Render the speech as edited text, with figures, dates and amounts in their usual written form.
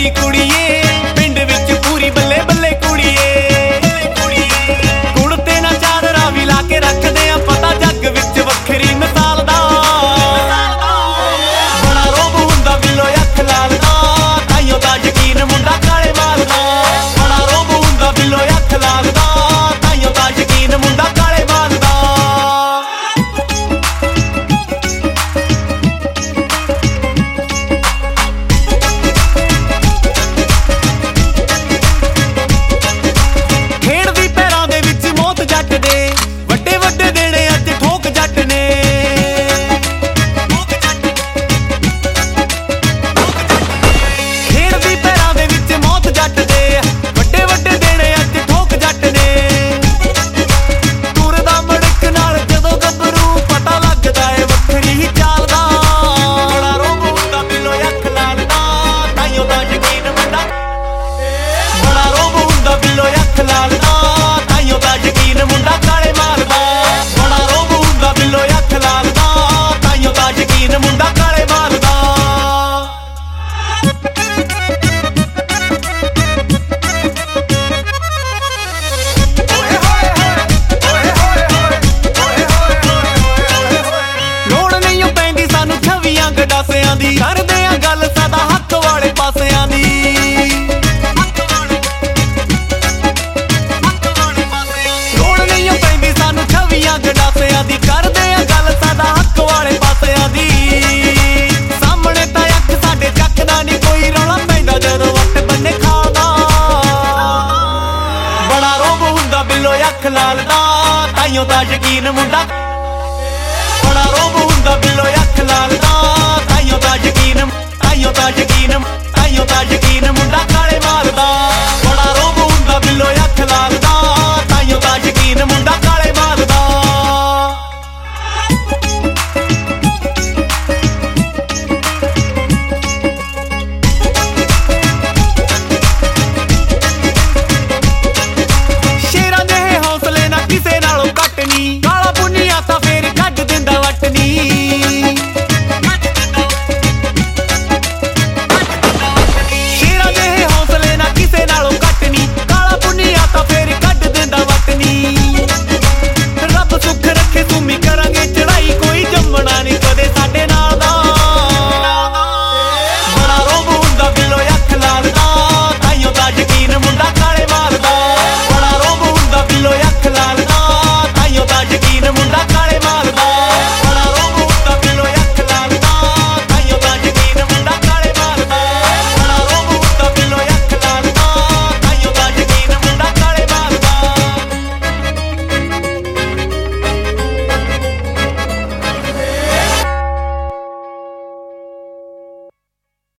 ਮੇਰੀ ਕੁੜੀਏ ਪਿੰਡ ਵਿੱਚ ਪੂਰੀ ਬੱਲੇ ਬੱਲੇ ਕੁੜੀਏ ਕੁੜਤੇ ਨਾਲ ਚਾਦਰਾ ਵੀ ਲਾ ਕੇ ਰੱਖਦੇ ਆ ਪਤਾ ਜੱਗ ਵਿੱਚ ਵੱਖਰੀ ਮਿਸਾਲ ਦਾ ਬੜਾ ਰੋਬ ਹੁੰਦਾ ਬਿੱਲੋ ਅੱਖ ਲਾਲ ਦਾ ਤਾਈਓ ਦਾ ਯਕੀਨ ਮੁੰਡਾ ਕਾਲੇ ਮਾਲ ਦਾ ਬੜਾ ਰੋਬ ਹੁੰਦਾ ਬਿੱਲੋ ਅੱਖ ਲਾਲ ਦਾ ਤਾਈਓ ਦਾ ਯਕੀਨ ਮੁੰਡਾ ਕਾਲੇ ਮਾਲ ਦਾ ਕਰਦੇ ਆ ਗੱਲ ਸਦਾ ਹੱਕ ਵਾਲੇ ਪਾਸਿਆਂ ਦੀ ਲੋੜ ਨਹੀਂ ਪੈਂਦੀ ਸਾਨੂੰ ਛਵੀਆਂ ਗਡਾਸਿਆਂ ਦੀ ਕਰਦੇ ਆ ਗੱਲ ਸਦਾ ਹੱਕ ਵਾਲੇ ਪਾਸਿਆਂ ਦੀ ਸਾਹਮਣੇ ਤਾਂ ਅੱਖ ਸਾਡੇ ਚੱਕਦਾ ਨਹੀਂ ਕੋਈ ਰੌਲਾ ਪੈਂਦਾ ਜਦੋਂ ਵੱਟ ਬੰਨੇ ਖਾਦਾ ਬੜਾ ਰੋਬ ਹੁੰਦਾ ਬਿੱਲੋ ਅੱਖ ਲਾਲ ਦਾ ਤਾਈਓ ਦਾ ਯਕੀਨ ਮੁੰਡਾ